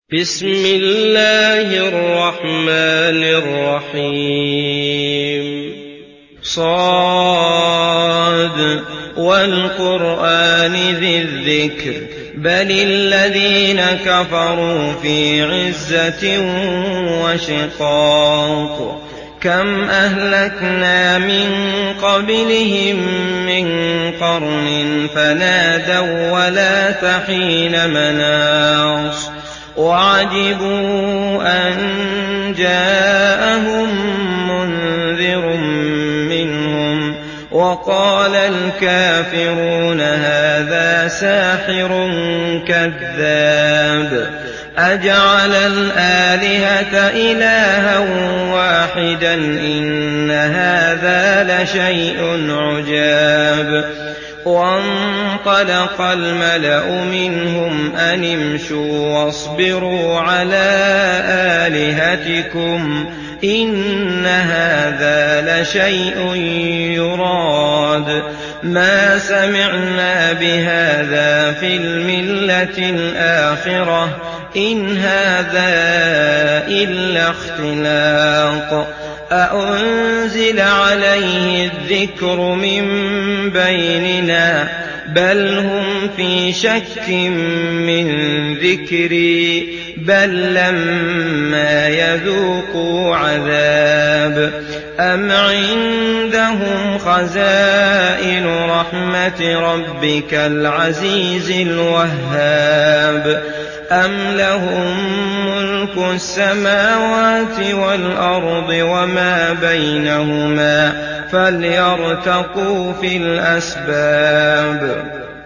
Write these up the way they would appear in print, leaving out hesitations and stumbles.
بسم الله الرحمن الرحيم صاد والقرآن ذي الذكر بل الذين كفروا في عزة وشقاق كم أهلكنا من قبلهم من قرن فنادوا ولا تحين مناص وعجبوا أن جاءهم منذر منهم وقال الكافرون هذا ساحر كذاب أجعل الآلهة إلها واحدا إن هذا لشيء عجاب وانطلق الملأ منهم أن امشوا واصبروا على آلهتكم إن هذا لشيء يراد ما سمعنا بهذا في الملة الآخرة إن هذا إلا اختلاق أأنزل عليه الذكر من بيننا بل هم في شك من ذكري بل لما يذوقوا عذاب أم عندهم خزائن رحمة ربك العزيز الوهاب أم لهم ملك السماوات والأرض وما بينهما فليرتقوا في الأسباب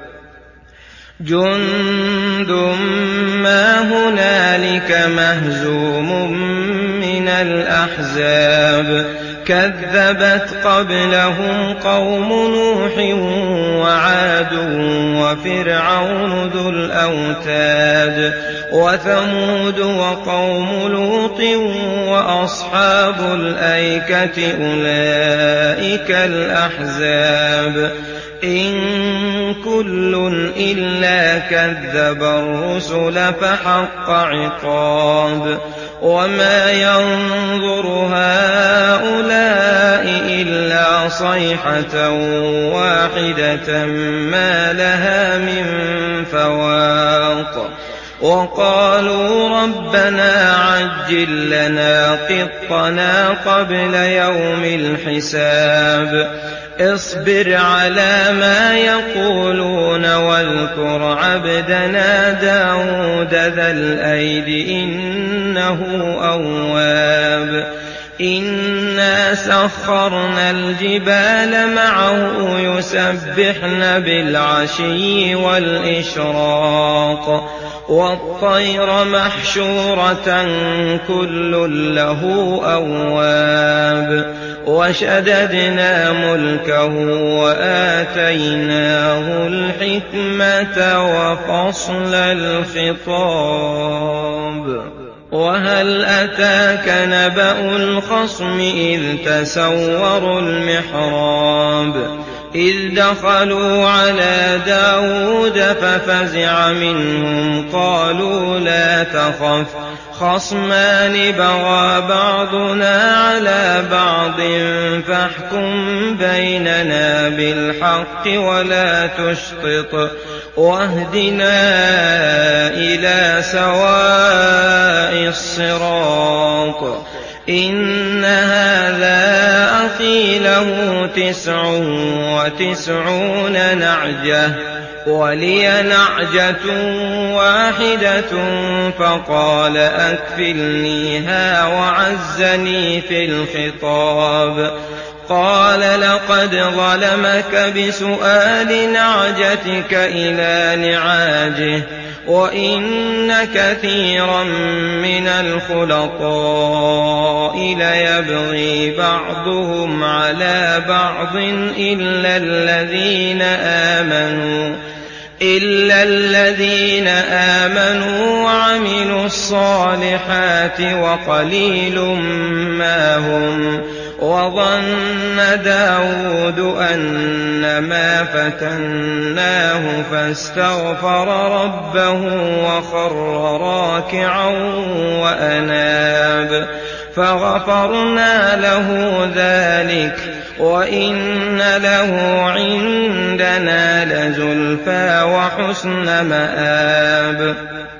جند ما هنالك مهزوم من الأحزاب كذبت قبلهم قوم نوح وعاد وفرعون ذو الأوتاد وثمود وقوم لوط وأصحاب الأيكة أولئك الأحزاب إن كل إلا كذب الرسل فحق عقاب وما ينظر هؤلاء إلا صيحة واحدة ما لها من فواق وقالوا ربنا عجل لنا قطنا قبل يوم الحساب اصبر على ما يقولون واذكر عبدنا داود ذا الأيد إنه أواب إنا سخرنا الجبال معه يسبحن بالعشي والإشراق والطير محشورة كل له أواب وشددنا ملكه وآتيناه الحكمة وفصل الخطاب وهل أتاك نبأ الخصم إذ تسوروا المحراب إذ دخلوا على داود ففزع منهم قالوا لا تخف خصمان بغى بعضنا على بعض فاحكم بيننا بالحق ولا تشطط واهدنا إلى سواء الصراط إن هذا أخي له 99 نعجة ولي نعجة واحدة فقال أكفلنيها وعزني في الخطاب قال لقد ظلمك بسؤال نعجتك إلى نعاجه وإن كثيرا من الخلطاء ليبغي بعضهم على بعض إلا الذين آمنوا وعملوا الصالحات وقليل ما هم وظن داود أنما فتناه فاستغفر ربه وخر راكعا وأناب فغفرنا له ذلك وإن له عندنا لزلفى وحسن مآب.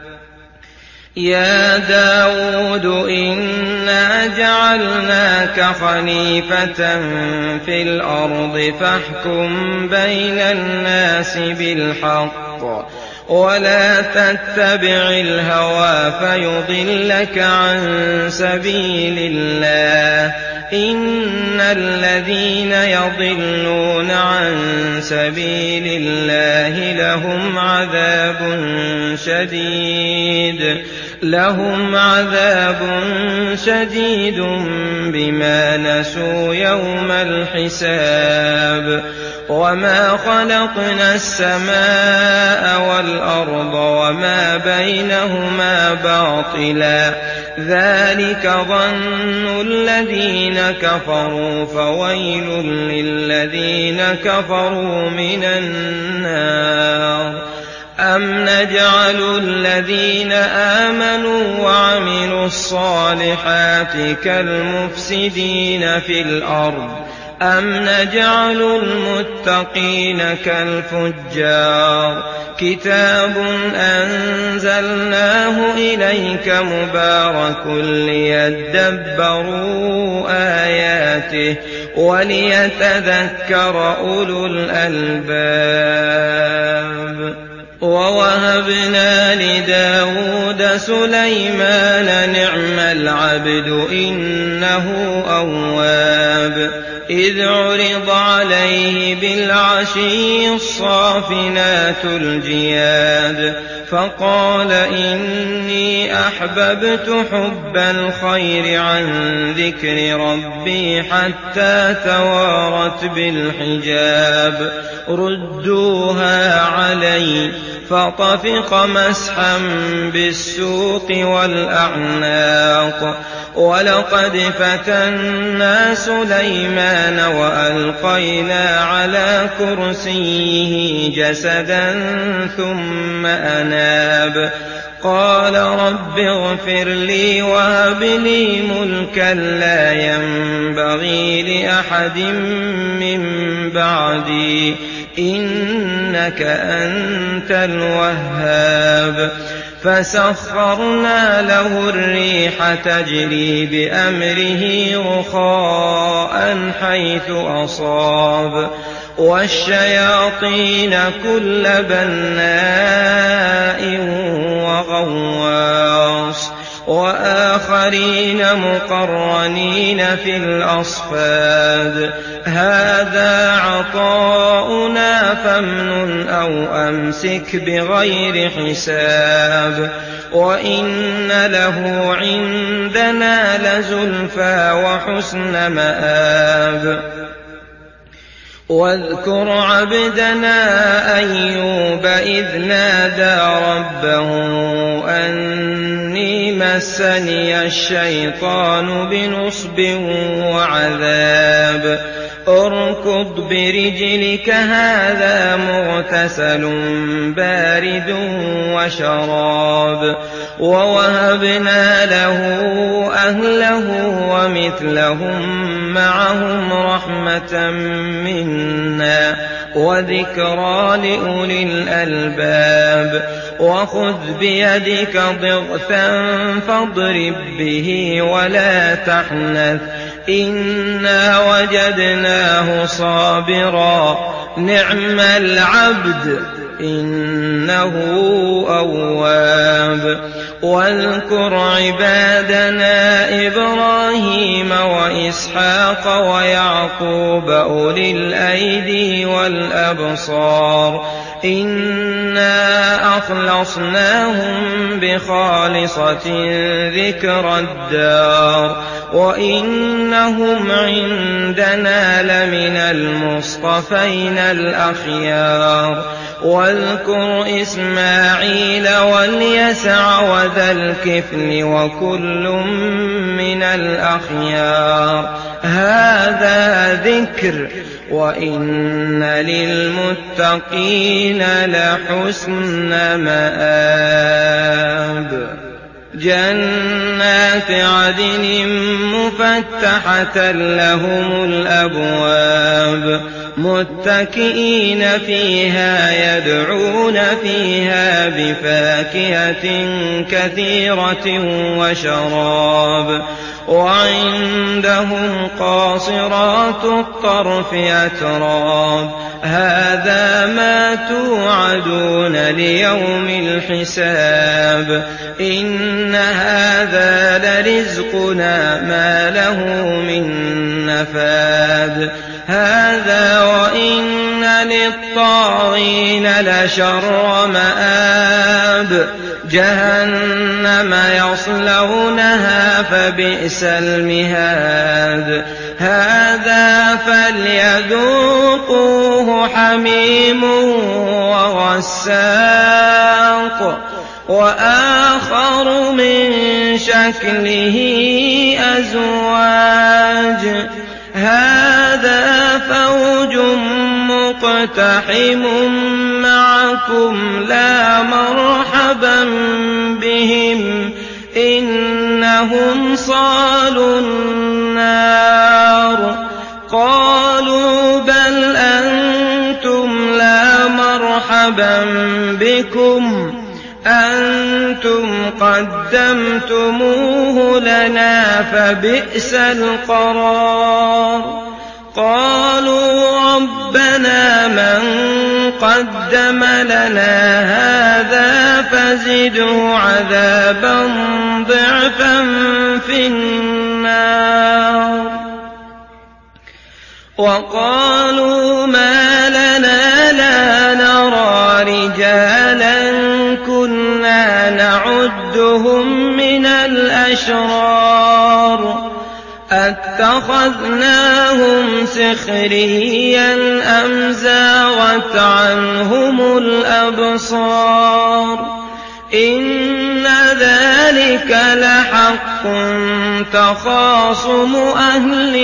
يا داود إنا جعلناك خليفة في الأرض فاحكم بين الناس بالحق ولا تتبع الهوى فيضلك عن سبيل الله إن الذين يضلون عن سبيل الله لهم عذاب شديد بما نسوا يوم الحساب. وما خلقنا السماء والأرض وما بينهما باطلا ذلك ظن الذين كفروا فويل للذين كفروا من النار. أم نجعل الذين آمنوا وعملوا الصالحات كالمفسدين في الأرض أم نجعل المتقين كالفجار. كتاب أنزلناه إليك مبارك ليدبروا آياته وليتذكر أولو الألباب. ووهبنا لداود سليمان نعم العبد إنه أواب. إذ عرض عليه بالعشي الصافنات الجياد فقال إني أحببت حب الخير عن ذكر ربي حتى توارت بالحجاب ردوها علي فطفق مسحا بالسوق والأعناق. ولقد فتنا سليمان وألقينا على كرسيه جسدا ثم أناب قال رب اغفر لي وهب لي ملكا لا ينبغي لأحد من بعدي إنك أنت الوهاب. فسخرنا له الريح تجري بأمره رخاء حيث أصاب والشياطين كل بناء وغواص وآخرين مقرنين في الأصفاد. هذا عطاؤنا فامنن أو أمسك بغير حساب وإن له عندنا لزلفى وحسن مآب. واذكر عبدنا أيوب إذ نادى ربه أني مسني الشيطان بنصب وعذاب اركض برجلك هذا مغتسل بارد وشراب. ووهبنا له أهله ومثلهم معهم رحمة منا وذكرى لأولي الألباب. وخذ بيدك ضغثا فاضرب به ولا تحنث إنا وجدناه صابرا نعم العبد إنه أواب. واذكر عبادنا إبراهيم وإسحاق ويعقوب أولي الأيدي والأبصار إنا أخلصناهم بخالصة ذكر الدار وإنهم عندنا لمن المصطفين الأخيار. واذكر إسماعيل واليسع وذا الكفل وكل من الأخيار هذا ذكر وإن للمتقين لحسن مآب جنات عدن مفتحة لهم الأبواب متكئين فيها يدعون فيها بفاكهة كثيرة وشراب وعندهم قاصرات الطرف أتراب هذا ما توعدون ليوم الحساب إن هذا لرزقنا ما له من نفاد هذا وإن للطاغين لشر مآب جهنم يصلونها فبئس المهاد هذا فليذوقوه حميم وغساق وآخر من شكله أزواج هذا فوج مقتحم معكم لا مرحبا بهم إنهم صالوا النار قالوا بل أنتم لا مرحبا بكم أنتم قدمتموه لنا فبئس القرار قالوا ربنا من قدم لنا هذا فزده عذابا ضعفا في النار وقالوا ما لنا لا نرى رجالا كنا نعدهم من الأشرار أتخذناهم سخريا أم زاغت عنهم الأبصار إن ذلك لحق تخاصم أهل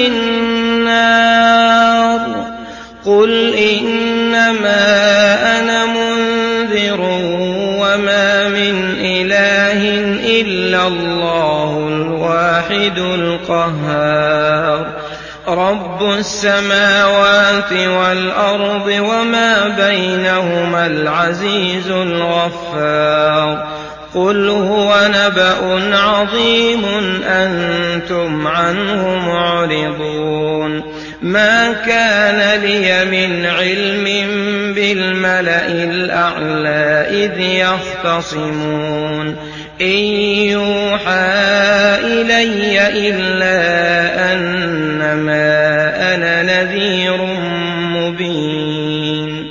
النار قل إنما أنا منذر وما من إله إلا الله الواحد القهار رب السماوات والأرض وما بينهما العزيز الغفار قل هو نبأ عظيم أنتم عنه معرضون ما كان لي من علم بالملأ الأعلى إذ يختصمون إن يوحى إلي إلا أنما أنا نذير مبين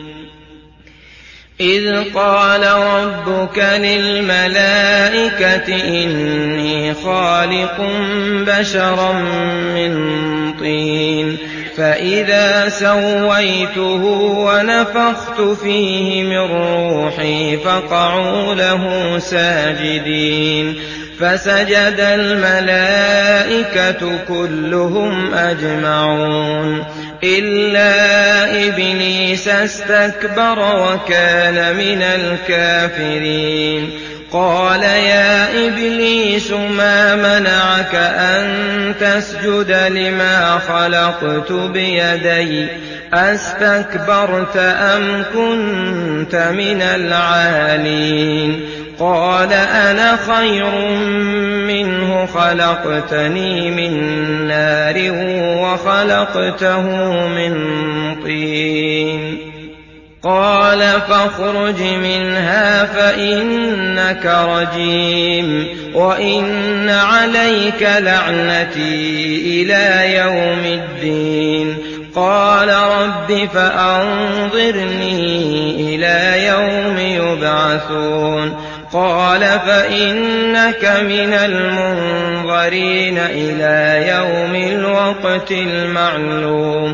إذ قال ربك للملائكة إني خالق بشرا من طين فإذا سويته ونفخت فيه من روحي فقعوا له ساجدين فسجد الملائكة كلهم أجمعون إلا إبليس استكبر وكان من الكافرين قال يا إبليس ما منعك أن تسجد لما خلقت بيدي أستكبرت أم كنت من العالين قال أنا خير منه خلقتني من نار وخلقته من طين قال فاخرج منها فإنك رجيم وإن عليك لعنتي إلى يوم الدين قال رب فأنظرني إلى يوم يبعثون قال فإنك من المنظرين إلى يوم الوقت المعلوم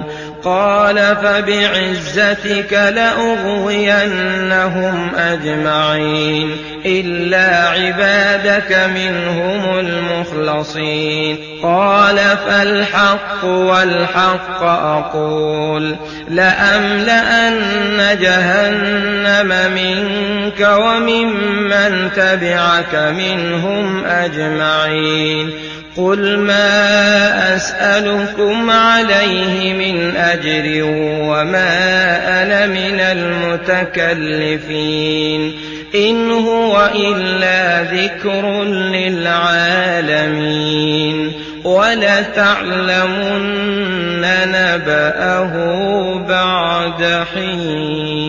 قال فبعزتك لأغوينهم أجمعين إلا عبادك منهم المخلصين قال فالحق والحق أقول لأملأن جهنم منك وممن تبعك منهم أجمعين قل ما أسألكم عليه من أجر وما أنا من المتكلفين إن هو إلا ذكر للعالمين ولتعلمن نبأه بعد حين.